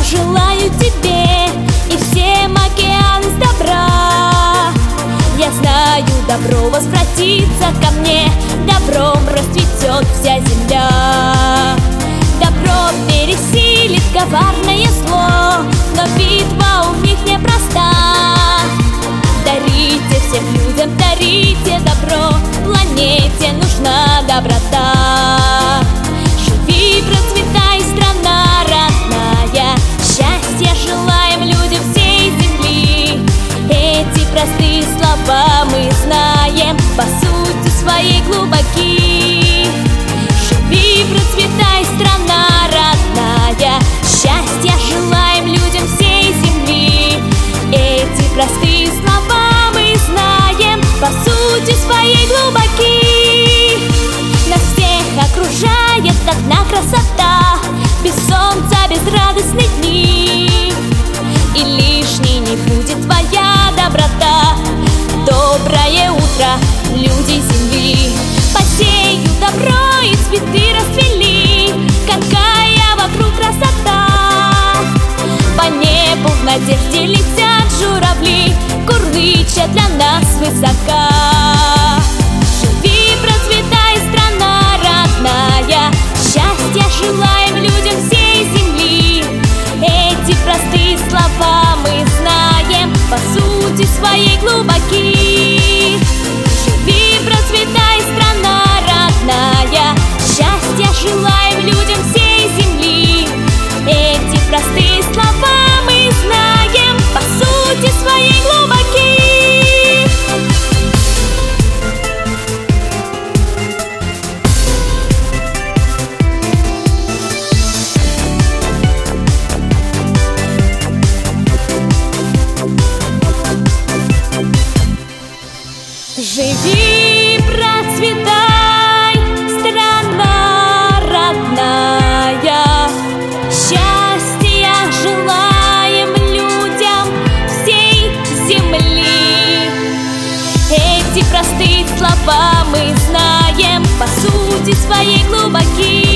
желаю тебе и всем океан с добра. Я знаю, добро возвратится ко мне, добром расцветет вся земля. Добро пересилит коварное зло, но битва у них непроста. Дарите всем людям, дарите добро, планете нужна доброта. Живи, процветай, страна родная, счастья желаем людям всей земли. Эти простые слова мы знаем, по сути своей глубоки. Живи, процветай, страна родная, счастья желаем людям всей земли. Эти простые слова мы знаем, по сути своей глубоки. Нас всех окружает одна красота, без солнца, безрадостные дни. И лишней не будет твоя доброта. Доброе утро, люди земли. Посею добро и цветы расцвели. Какая вокруг красота! По небу в надежде летят журавли, курлыча для нас высока. Живи, процветай, страна родная, счастья желаем людям всей земли. Эти простые слова мы знаем, по сути своей глубоки. Живи, процветай, страна родная, счастья желаем людям всей земли. Эти простые слова мы знаем, по сути своей глубоки. Живи, процветай, страна родная, счастья желаем людям всей земли. Эти простые слова мы знаем, по сути своей глубоки.